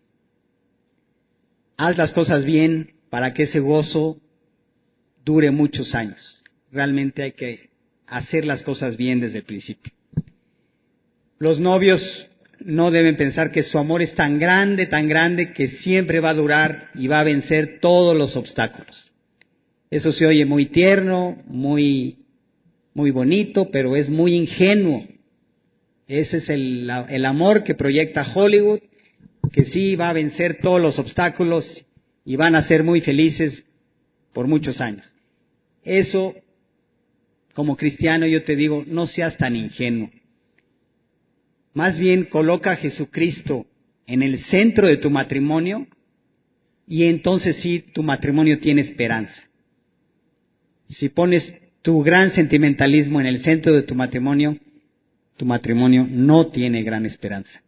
Haz las cosas bien para que ese gozo dure muchos años. Realmente hay que hacer las cosas bien desde el principio. Los novios no deben pensar que su amor es tan grande, que siempre va a durar y va a vencer todos los obstáculos. Eso se oye muy tierno, muy bonito, pero es muy ingenuo. Ese es el amor que proyecta Hollywood, que sí va a vencer todos los obstáculos y van a ser muy felices por muchos años. Eso, como cristiano, yo te digo, no seas tan ingenuo. Más bien coloca a Jesucristo en el centro de tu matrimonio y entonces sí, tu matrimonio tiene esperanza. Si pones tu gran sentimentalismo en el centro de tu matrimonio no tiene gran esperanza.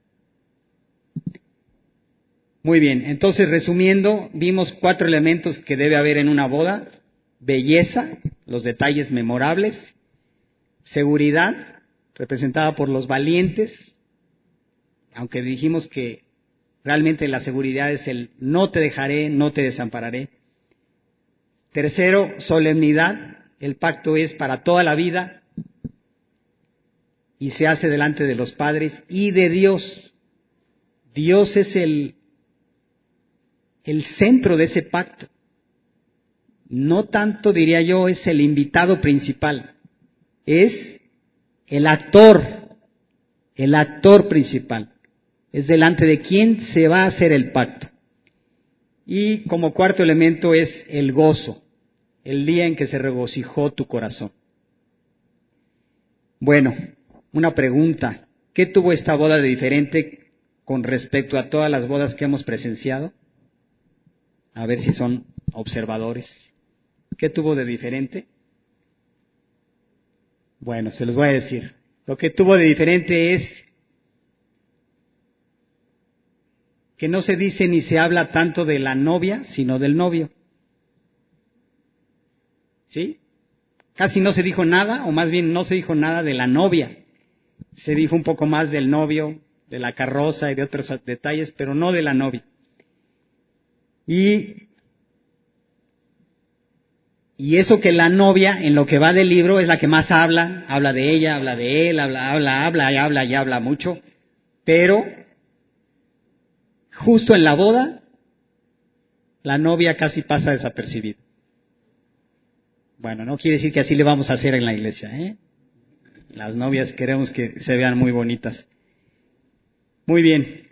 Muy bien, entonces resumiendo, vimos 4 elementos que debe haber en una boda: belleza, los detalles memorables; seguridad, representada por los valientes, aunque dijimos que realmente la seguridad es el no te dejaré, no te desampararé. Tercero, solemnidad, el pacto es para toda la vida y se hace delante de los padres y de Dios. Dios es el centro de ese pacto. No tanto, diría yo, es el invitado principal, es el actor principal. Es delante de quien se va a hacer el pacto. Y como cuarto elemento es el gozo, el día en que se regocijó tu corazón. Bueno, una pregunta: ¿qué tuvo esta boda de diferente con respecto a todas las bodas que hemos presenciado? A ver si son observadores. ¿Qué tuvo de diferente? Bueno, se los voy a decir. Lo que tuvo de diferente es que no se dice ni se habla tanto de la novia, sino del novio. ¿Sí? Casi no se dijo nada, o más bien no se dijo nada de la novia. Se dijo un poco más del novio, de la carroza y de otros detalles, pero no de la novia. Y eso que la novia, en lo que va del libro, es la que más habla de ella, habla de él, habla mucho, pero justo en la boda, la novia casi pasa desapercibida. Bueno, no quiere decir que así le vamos a hacer en la iglesia, ¿eh? Las novias queremos que se vean muy bonitas. Muy bien.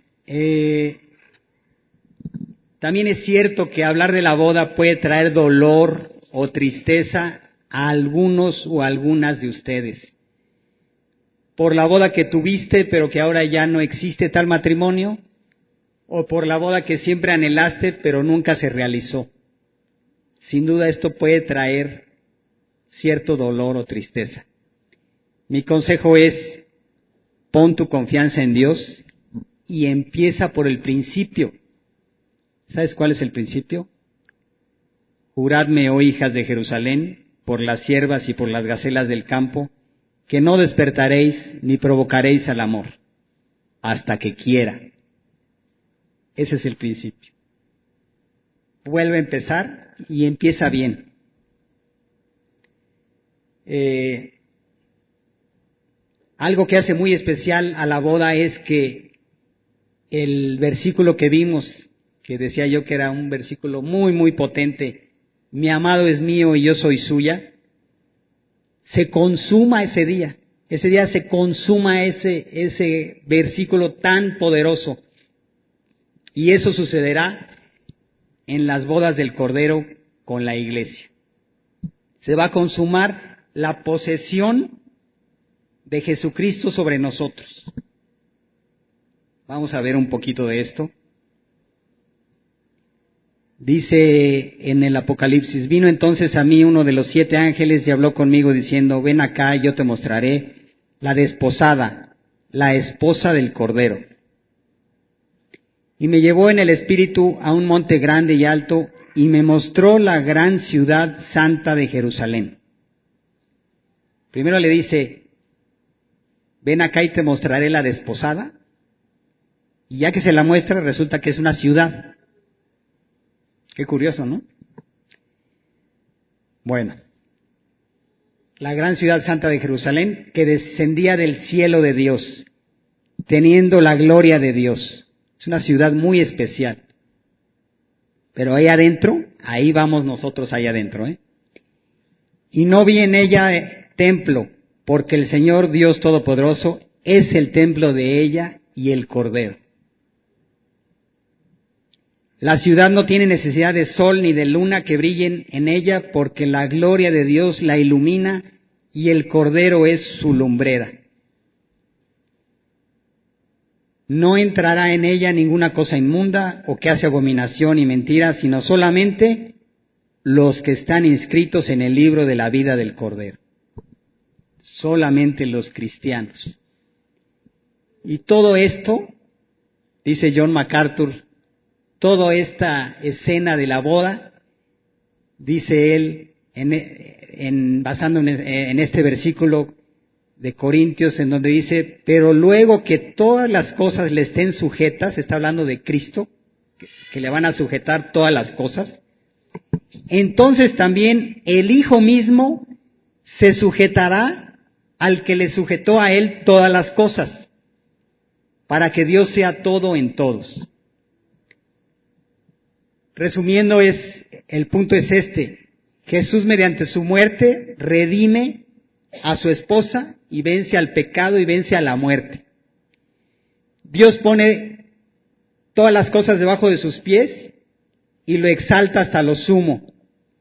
También es cierto que hablar de la boda puede traer dolor o tristeza a algunos o algunas de ustedes. Por la boda que tuviste, pero que ahora ya no existe tal matrimonio, o por la boda que siempre anhelaste, pero nunca se realizó. Sin duda esto puede traer cierto dolor o tristeza. Mi consejo es: pon tu confianza en Dios y empieza por el principio. ¿Sabes cuál es el principio? Juradme, oh hijas de Jerusalén, por las ciervas y por las gacelas del campo, que no despertaréis ni provocaréis al amor, hasta que quiera. Ese es el principio. Vuelve a empezar y empieza bien. Algo que hace muy especial a la boda es que el versículo que vimos, que decía yo que era un versículo muy, muy potente. Mi amado es mío y yo soy suya. Se consuma ese día. Ese día se consuma ese versículo tan poderoso. Y eso sucederá en las bodas del Cordero con la iglesia. Se va a consumar la posesión de Jesucristo sobre nosotros. Vamos a ver un poquito de esto. Dice en el Apocalipsis, vino entonces a mí uno de los 7 ángeles y habló conmigo diciendo, ven acá y yo te mostraré la desposada, la esposa del Cordero. Y me llevó en el espíritu a un monte grande y alto y me mostró la gran ciudad santa de Jerusalén. Primero le dice, ven acá y te mostraré la desposada. Y ya que se la muestra, resulta que es una ciudad. Qué curioso, ¿no? Bueno, la gran ciudad santa de Jerusalén que descendía del cielo de Dios, teniendo la gloria de Dios. Es una ciudad muy especial. Pero ahí adentro, ahí vamos nosotros ahí adentro, ¿eh? Y no vi en ella templo, porque el Señor Dios Todopoderoso es el templo de ella y el Cordero. La ciudad no tiene necesidad de sol ni de luna que brillen en ella, porque la gloria de Dios la ilumina y el Cordero es su lumbrera. No entrará en ella ninguna cosa inmunda o que hace abominación y mentira, sino solamente los que están inscritos en el libro de la vida del Cordero. Solamente los cristianos. Y todo esto, dice John MacArthur, toda esta escena de la boda, dice él, basando en este versículo de Corintios, en donde dice, pero luego que todas las cosas le estén sujetas, está hablando de Cristo, que le van a sujetar todas las cosas, entonces también el Hijo mismo se sujetará al que le sujetó a él todas las cosas, para que Dios sea todo en todos. Resumiendo, el punto es este: Jesús mediante su muerte redime a su esposa y vence al pecado y vence a la muerte. Dios pone todas las cosas debajo de sus pies y lo exalta hasta lo sumo.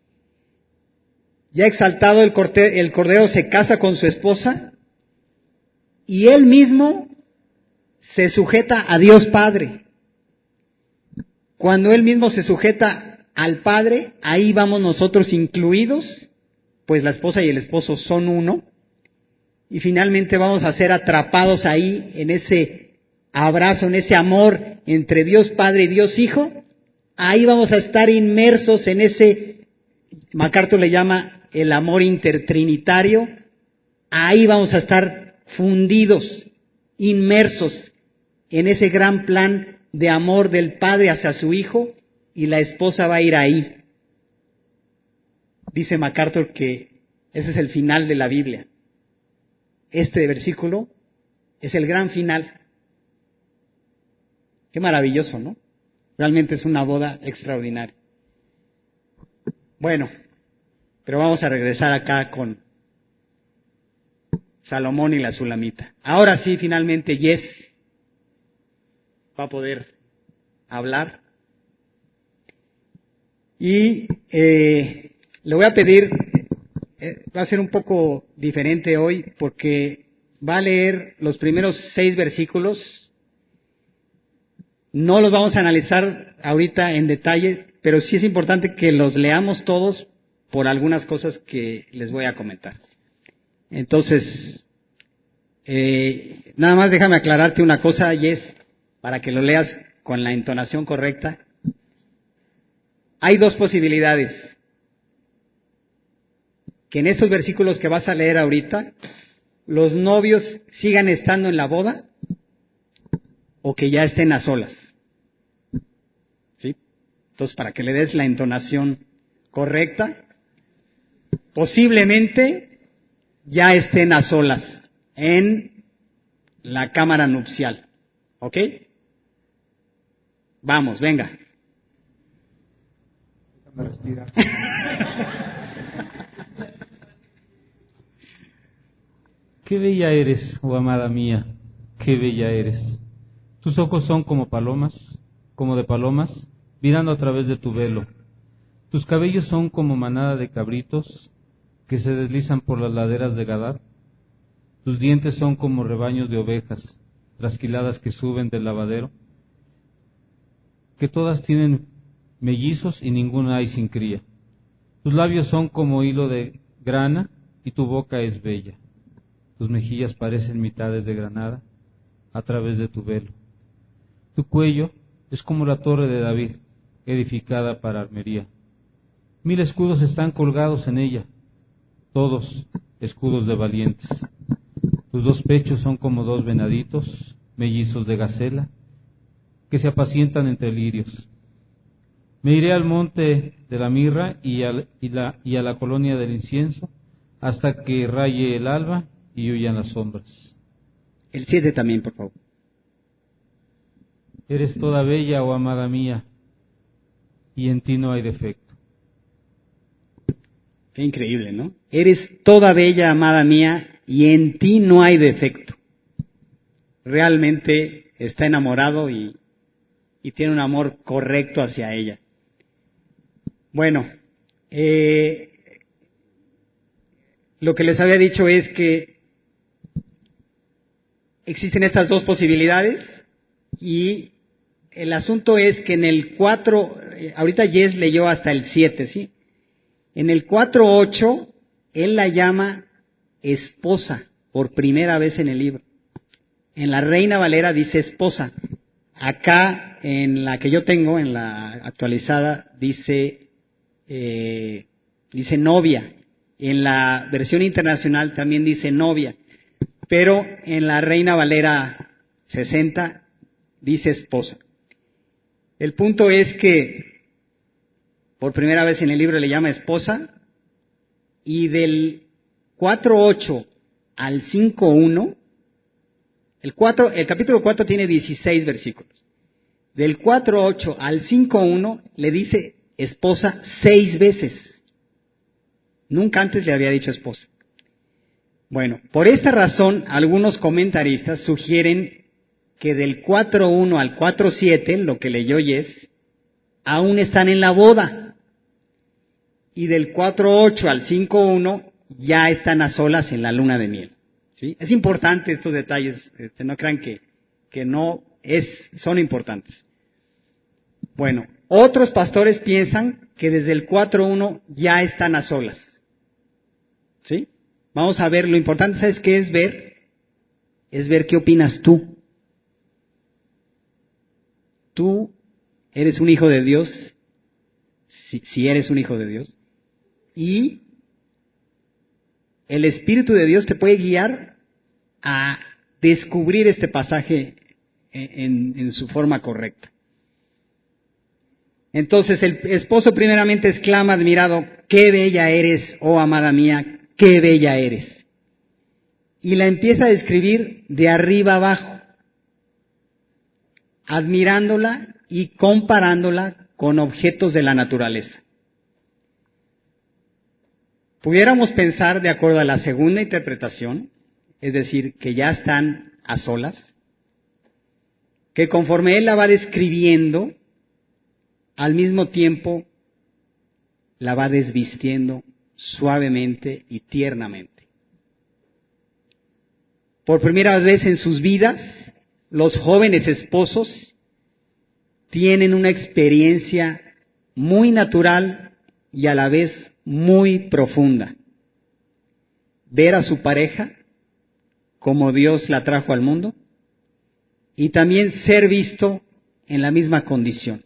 Ya exaltado el Cordero se casa con su esposa y él mismo se sujeta a Dios Padre. Cuando él mismo se sujeta al Padre, ahí vamos nosotros incluidos, pues la esposa y el esposo son uno, y finalmente vamos a ser atrapados ahí en ese abrazo, en ese amor entre Dios Padre y Dios Hijo. Ahí vamos a estar inmersos en ese, MacArthur le llama el amor intertrinitario. Ahí vamos a estar fundidos, inmersos en ese gran plan de amor del Padre hacia su Hijo, y la esposa va a ir ahí. Dice MacArthur que ese es el final de la Biblia. Este versículo es el gran final. Qué maravilloso, ¿no? Realmente es una boda extraordinaria. Bueno, pero vamos a regresar acá con Salomón y la Sulamita. Ahora sí, finalmente, Yes va a poder hablar. Y le voy a pedir, va a ser un poco diferente hoy, porque va a leer los primeros 6 versículos. No los vamos a analizar ahorita en detalle, pero sí es importante que los leamos todos por algunas cosas que les voy a comentar. Entonces, nada más déjame aclararte una cosa, Yes, para que lo leas con la entonación correcta. Hay 2 posibilidades: que en estos versículos que vas a leer ahorita, los novios sigan estando en la boda, o que ya estén a solas. ¿Sí? Entonces, para que le des la entonación correcta, posiblemente ya estén a solas en la cámara nupcial. ¿Ok? Vamos, venga. a respirar. Qué bella eres, oh amada mía, qué bella eres. Tus ojos son como palomas, como de palomas, mirando a través de tu velo. Tus cabellos son como manada de cabritos que se deslizan por las laderas de Gadad. Tus dientes son como rebaños de ovejas, trasquiladas que suben del lavadero, que todas tienen mellizos y ninguna hay sin cría. Tus labios son como hilo de grana y tu boca es bella. Tus mejillas parecen mitades de granada a través de tu velo. Tu cuello es como la torre de David, edificada para armería. 1000 escudos están colgados en ella, todos escudos de valientes. Tus 2 pechos son como 2 venaditos, mellizos de gacela, que se apacientan entre lirios. Me iré al monte de la mirra y a la colonia del incienso, hasta que raye el alba y huyan las sombras. El 7 también, por favor. Eres toda bella, oh amada mía, y en ti no hay defecto. Qué increíble, ¿no? Eres toda bella, amada mía, y en ti no hay defecto. Realmente está enamorado y tiene un amor correcto hacia ella. Bueno, lo que les había dicho es que existen estas 2 posibilidades y el asunto es que en el 4, ahorita Jess leyó hasta el 7, ¿sí? En el 4:8, él la llama esposa por primera vez en el libro. En la Reina Valera dice esposa. Acá, en la que yo tengo, en la actualizada, dice novia. En la versión internacional también dice novia. Pero en la Reina Valera 60 dice esposa. El punto es que por primera vez en el libro le llama esposa, y del 4:8 al 5:1, el capítulo 4 tiene 16 versículos. Del 4:8 al 5:1 le dice esposa 6 veces. Nunca antes le había dicho esposa. Bueno, por esta razón, algunos comentaristas sugieren que del 4:1 al 4:7, lo que leyó Jess, aún están en la boda. Y del 4:8 al 5:1 ya están a solas en la luna de miel. ¿Sí? Es importante estos detalles, no crean que no son importantes. Bueno, otros pastores piensan que desde el 4:1 ya están a solas. ¿Sí? Vamos a ver, lo importante, ¿sabes qué es ver? Es ver qué opinas tú. Tú eres un hijo de Dios, si eres un hijo de Dios, y el Espíritu de Dios te puede guiar a descubrir este pasaje en su forma correcta. Entonces el esposo primeramente exclama admirado, qué bella eres, oh amada mía, qué bella eres. Y la empieza a describir de arriba abajo, admirándola y comparándola con objetos de la naturaleza. Pudiéramos pensar, de acuerdo a la segunda interpretación, es decir, que ya están a solas, que conforme él la va describiendo, al mismo tiempo la va desvistiendo suavemente y tiernamente. Por primera vez en sus vidas, los jóvenes esposos tienen una experiencia muy natural y a la vez muy profunda. Ver a su pareja como Dios la trajo al mundo y también ser visto en la misma condición.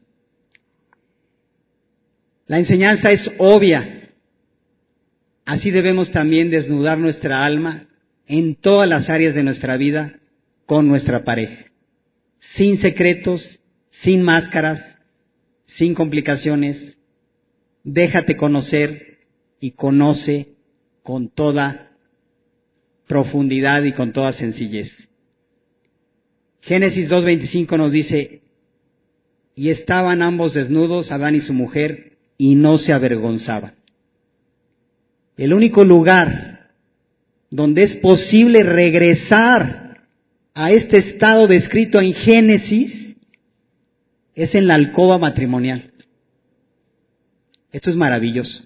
La enseñanza es obvia. Así debemos también desnudar nuestra alma en todas las áreas de nuestra vida con nuestra pareja, sin secretos, sin máscaras, sin complicaciones. Déjate conocer y conoce con toda profundidad y con toda sencillez. Génesis 2:25 nos dice, y estaban ambos desnudos, Adán y su mujer, y no se avergonzaban. El único lugar donde es posible regresar a este estado descrito en Génesis es en la alcoba matrimonial. Esto es maravilloso.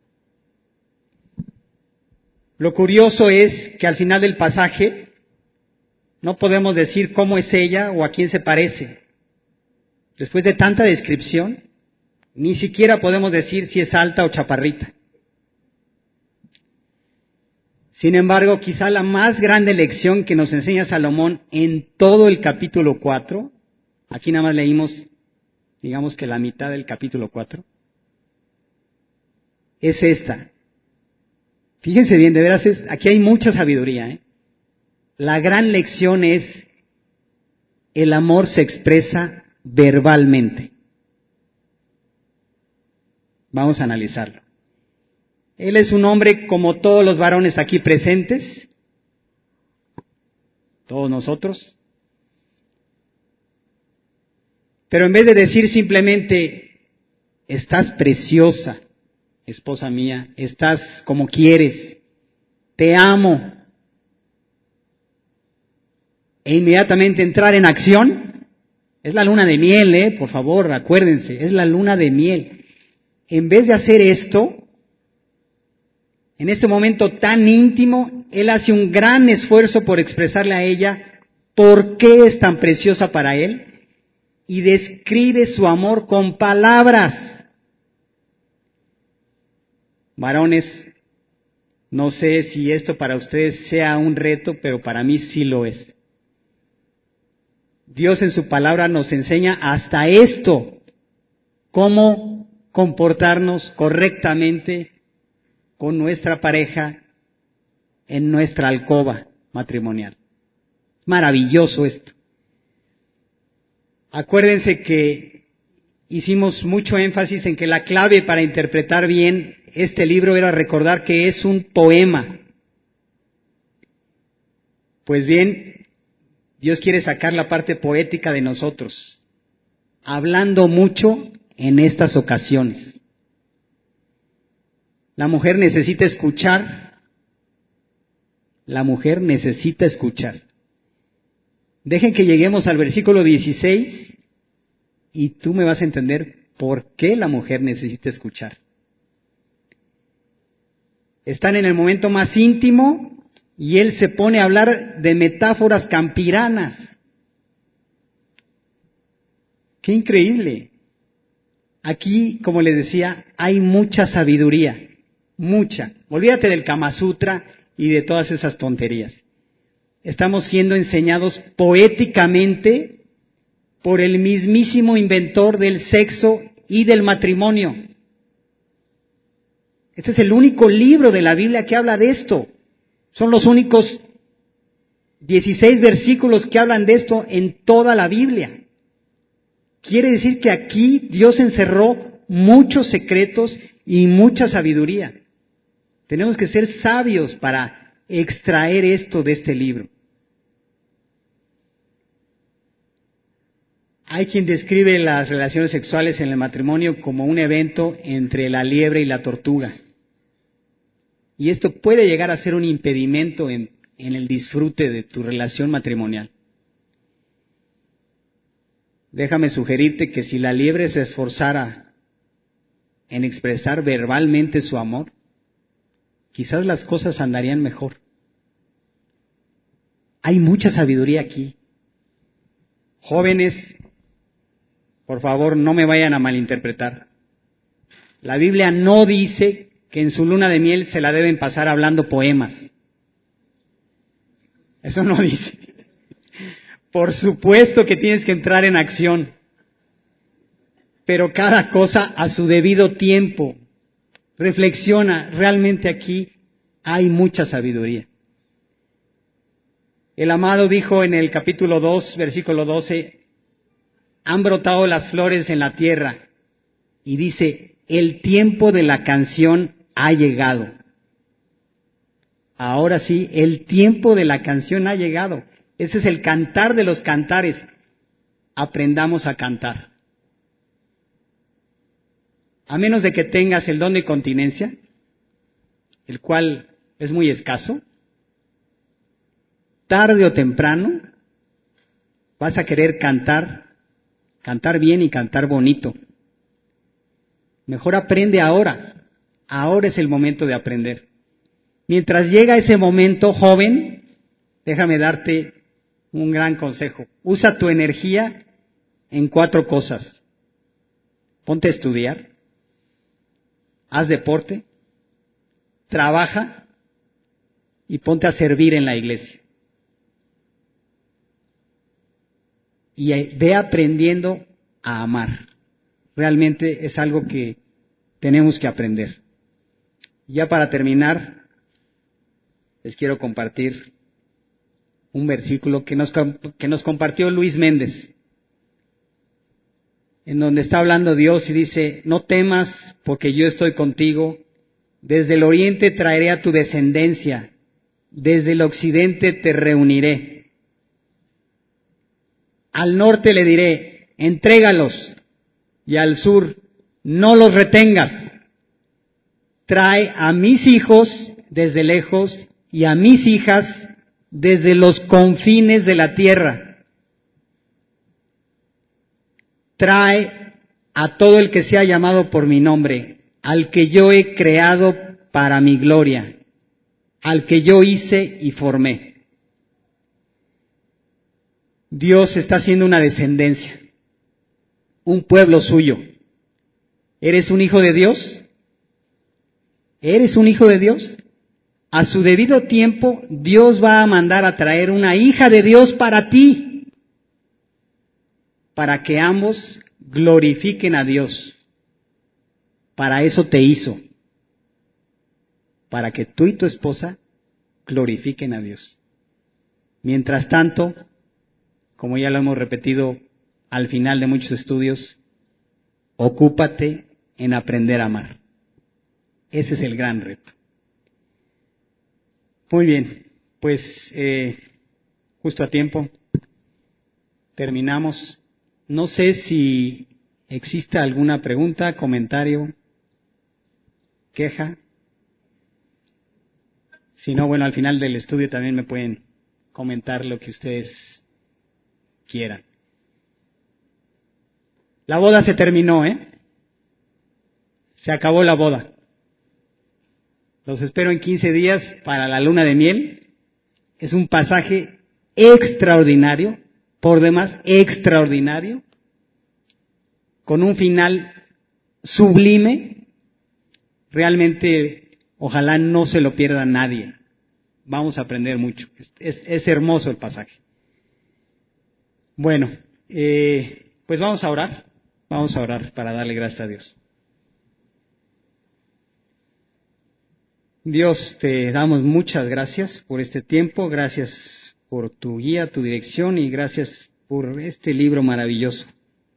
Lo curioso es que al final del pasaje no podemos decir cómo es ella o a quién se parece. Después de tanta descripción, ni siquiera podemos decir si es alta o chaparrita. Sin embargo, quizá la más grande lección que nos enseña Salomón en todo el capítulo 4, aquí nada más leímos, digamos que la mitad del capítulo 4, es esta. Fíjense bien, de veras, aquí hay mucha sabiduría, ¿eh? La gran lección es: el amor se expresa verbalmente. Vamos a analizarlo. Él es un hombre como todos los varones aquí presentes, todos nosotros. Pero en vez de decir simplemente, estás preciosa, esposa mía, estás como quieres, te amo, e inmediatamente entrar en acción, es la luna de miel, por favor, acuérdense, es la luna de miel. En vez de hacer esto, en este momento tan íntimo, él hace un gran esfuerzo por expresarle a ella por qué es tan preciosa para él y describe su amor con palabras. Varones, no sé si esto para ustedes sea un reto, pero para mí sí lo es. Dios en su palabra nos enseña hasta esto, cómo comportarnos correctamente con nuestra pareja en nuestra alcoba matrimonial. Maravilloso esto. Acuérdense que hicimos mucho énfasis en que la clave para interpretar bien este libro era recordar que es un poema. Pues bien, Dios quiere sacar la parte poética de nosotros, hablando mucho en estas ocasiones. La mujer necesita escuchar. La mujer necesita escuchar. Dejen que lleguemos al versículo 16 y tú me vas a entender por qué la mujer necesita escuchar. Están en el momento más íntimo y él se pone a hablar de metáforas campiranas. ¡Qué increíble! Aquí, como les decía, hay mucha sabiduría. Mucha. Olvídate del Kama Sutra y de todas esas tonterías. Estamos siendo enseñados poéticamente por el mismísimo inventor del sexo y del matrimonio. Este es el único libro de la Biblia que habla de esto. Son los únicos 16 versículos que hablan de esto en toda la Biblia. Quiere decir que aquí Dios encerró muchos secretos y mucha sabiduría. Tenemos que ser sabios para extraer esto de este libro. Hay quien describe las relaciones sexuales en el matrimonio como un evento entre la liebre y la tortuga. Y esto puede llegar a ser un impedimento en el disfrute de tu relación matrimonial. Déjame sugerirte que si la liebre se esforzara en expresar verbalmente su amor, quizás las cosas andarían mejor. Hay mucha sabiduría aquí. Jóvenes, por favor, no me vayan a malinterpretar. La Biblia no dice que en su luna de miel se la deben pasar hablando poemas. Eso no dice. Por supuesto que tienes que entrar en acción, pero cada cosa a su debido tiempo. Reflexiona, realmente aquí hay mucha sabiduría. El amado dijo en el capítulo 2, versículo 12, han brotado las flores en la tierra, y dice, el tiempo de la canción ha llegado. Ahora sí, el tiempo de la canción ha llegado. Ese es el cantar de los cantares. Aprendamos a cantar. a menos de que tengas el don de continencia, el cual es muy escaso, tarde o temprano vas a querer cantar bien y cantar bonito. Mejor aprende ahora. Ahora es el momento de aprender. Mientras llega ese momento, joven, déjame darte un gran consejo. Usa tu energía en 4 cosas. Ponte a estudiar, haz deporte, trabaja y ponte a servir en la iglesia. Y ve aprendiendo a amar. Realmente es algo que tenemos que aprender. Ya para terminar, les quiero compartir un versículo que nos compartió Luis Méndez, en donde está hablando Dios y dice: no temas, porque yo estoy contigo. Desde el oriente traeré a tu descendencia, desde el occidente te reuniré. Al norte le diré: entrégalos, y al sur: no los retengas. Trae a mis hijos desde lejos y a mis hijas desde los confines de la tierra. Trae a todo el que sea llamado por mi nombre, al que yo he creado para mi gloria, al que yo hice y formé. Dios está haciendo una descendencia, un pueblo suyo. ¿Eres un hijo de Dios? ¿Eres un hijo de Dios? A su debido tiempo, Dios va a mandar a traer una hija de Dios para ti, para que ambos glorifiquen a Dios. Para eso te hizo, para que tú y tu esposa glorifiquen a Dios. Mientras tanto, como ya lo hemos repetido al final de muchos estudios, ocúpate en aprender a amar. Ese es el gran reto. Muy bien, pues justo a tiempo, terminamos. No sé si existe alguna pregunta, comentario, queja. Si no, bueno, al final del estudio también me pueden comentar lo que ustedes quieran. La boda se terminó, ¿eh? Se acabó la boda. Los espero en 15 días para la luna de miel. Es un pasaje extraordinario, por demás extraordinario, con un final sublime. Realmente, ojalá no se lo pierda nadie. Vamos a aprender mucho. Es hermoso el pasaje. Bueno, pues vamos a orar. Vamos a orar para darle gracias a Dios. Dios, te damos muchas gracias por este tiempo, gracias por tu guía, tu dirección y gracias por este libro maravilloso.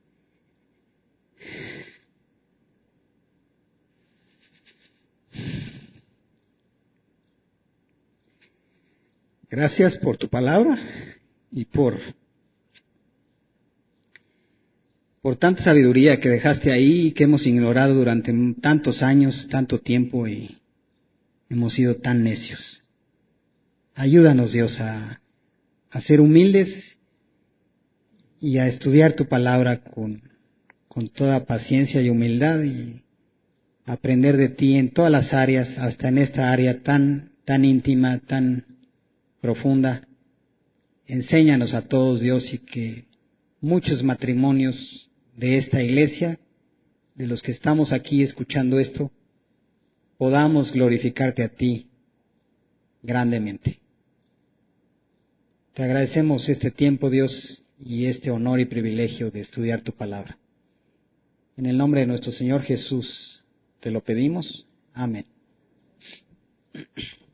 Gracias por tu palabra y por tanta sabiduría que dejaste ahí y que hemos ignorado durante tantos años, tanto tiempo y hemos sido tan necios. Ayúdanos, Dios, a ser humildes y a estudiar tu palabra con toda paciencia y humildad y aprender de ti en todas las áreas, hasta en esta área tan íntima, tan profunda. Enséñanos a todos, Dios, y que muchos matrimonios de esta iglesia, de los que estamos aquí escuchando esto, podamos glorificarte a ti grandemente. Te agradecemos este tiempo, Dios, y este honor y privilegio de estudiar tu palabra. En el nombre de nuestro Señor Jesús te lo pedimos. Amén.